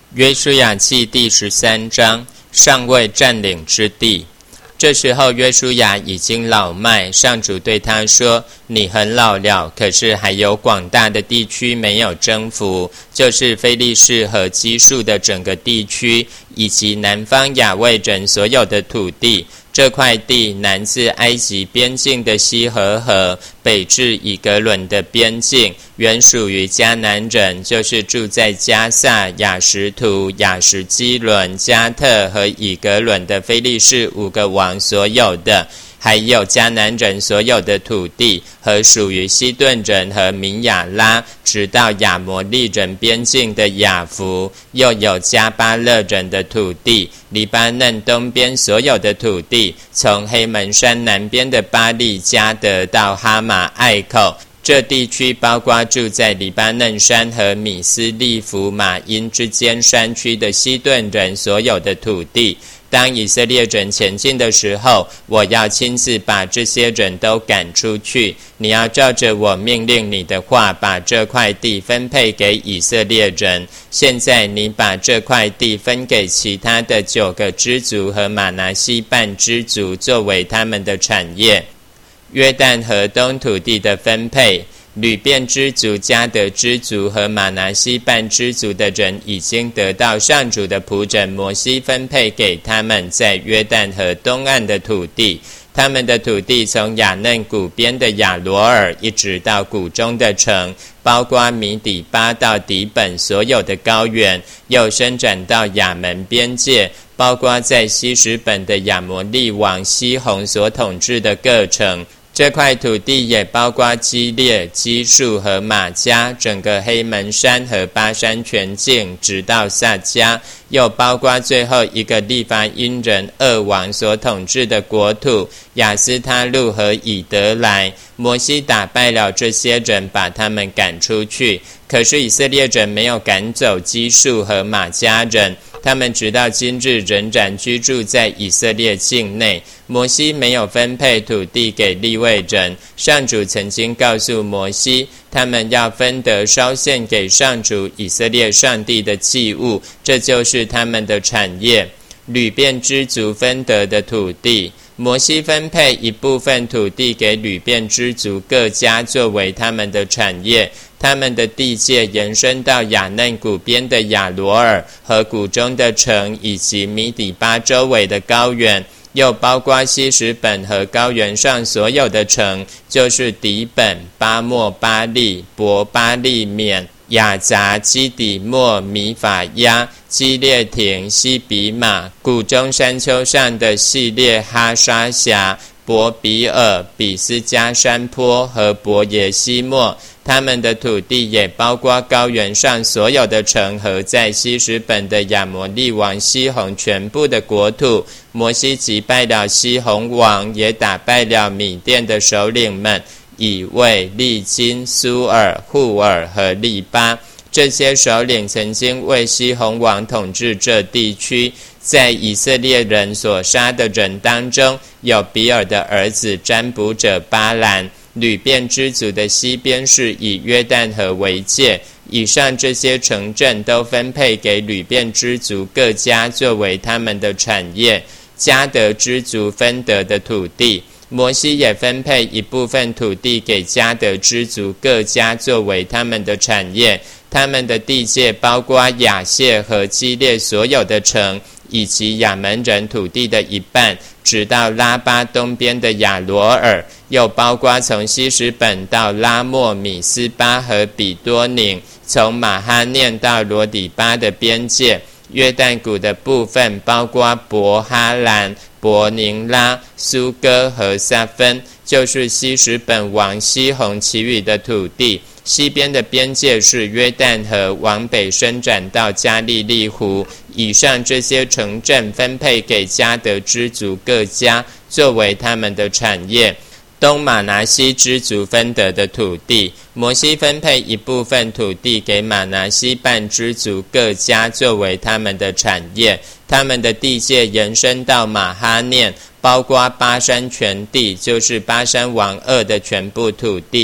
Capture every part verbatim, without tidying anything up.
约书亚记第十三章，尚未占领之地。这时候约书亚已经老迈，上主对他说，你很老了，可是还有广大的地区没有征服，就是非利士和基述的整个地区，以及南方亚卫人所有的土地。这块地南自埃及边境的西河河，北至以革伦的边境，原属于迦南人，就是住在迦萨、亚实图、亚实基伦、加特和以革伦的非利士五个王所有的，还有迦南人所有的土地，和属于西顿人和米亚拉，直到亚摩利人边境的亚弗，又有迦巴勒人的土地，黎巴嫩东边所有的土地，从黑门山南边的巴利加德到哈马艾口。这地区包括住在黎巴嫩山和米斯利弗马因之间山区的西顿人所有的土地。当以色列人前进的时候，我要亲自把这些人都赶出去。你要照着我命令你的话，把这块地分配给以色列人。现在你把这块地分给其他的九个支族和玛拿西半支族，作为他们的产业。约旦河东土地的分配，吕便支族、迦得支族和玛拿西半支族的人已经得到上主的仆人摩西分配给他们在约旦河东岸的土地。他们的土地从亚嫩谷边的亚罗尔一直到谷中的城，包括米底巴到底本所有的高原，又伸展到亚门边界，包括在西什本的亚摩利王西宏所统治的各城。这块土地也包括基列、基述和马加，整个黑门山和巴山全境，直到撒迦，又包括最后一个利乏音人二王所统治的国土，亚斯他路和以德来。摩西打败了这些人，把他们赶出去。可是以色列人没有赶走基述和马加人，他们直到今日仍然居住在以色列境内。摩西没有分配土地给利未人，上主曾经告诉摩西，他们要分得烧献给上主以色列上帝的祭物，这就是他们的产业。吕便支族分得的土地，摩西分配一部分土地给吕便支族各家作为他们的产业。他们的地界延伸到亚嫩谷边的亚罗尔和谷中的城，以及米底巴周围的高原，又包括西什本和高原上所有的城，就是底本、巴莫巴利、伯巴利缅、雅杂、基底莫、米法亚、基列亭、西比马，谷中山丘上的系列哈沙峡、伯比尔、比斯加山坡和伯耶西莫。他们的土地也包括高原上所有的城和在西什本的亚摩利王西宏全部的国土。摩西击败了西宏王，也打败了米甸的首领们以卫、利金、苏尔、户尔和利巴。这些首领曾经为西宏王统治这地区。在以色列人所杀的人当中，有比尔的儿子占卜者巴兰。吕便支族的西边是以约旦河为界，以上这些城镇都分配给吕便支族各家作为他们的产业。迦得支族分得的土地，摩西也分配一部分土地给迦得支族各家作为他们的产业。他们的地界包括亚谢和基列所有的城，以及亚门人土地的一半，直到拉巴东边的亚罗尔，又包括从西什本到拉莫米斯巴和比多宁，从马哈念到罗底巴的边界。约旦谷的部分包括伯哈兰、伯宁拉、苏哥和撒芬，就是西什本王西宏其余的土地。西边的边界是约旦河，往北伸展到加利利湖。以上这些城镇分配给迦得支族各家，作为他们的产业。东玛拿西支族分得的土地，摩西分配一部分土地给玛拿西半支族各家，作为他们的产业。他们的地界延伸到马哈念，包括巴山全地，就是巴山王噩的全部土地，以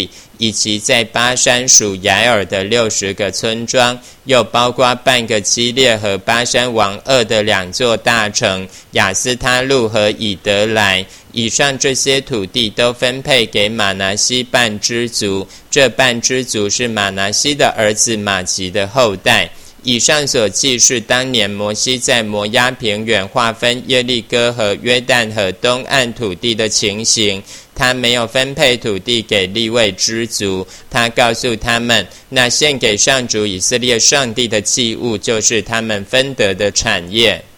以及在巴山属雅尔的六十个村庄，又包括半个基列和巴山王噩的两座大城亚斯他路和以德来。以上这些土地都分配给马拿西半支族，这半支族是马拿西的儿子马吉的后代。以上所记是当年摩西在摩押平原划分耶利哥和约旦河东岸土地的情形。他没有分配土地给利未支族，他告诉他们，那献给上主以色列上帝的祭物就是他们分得的产业。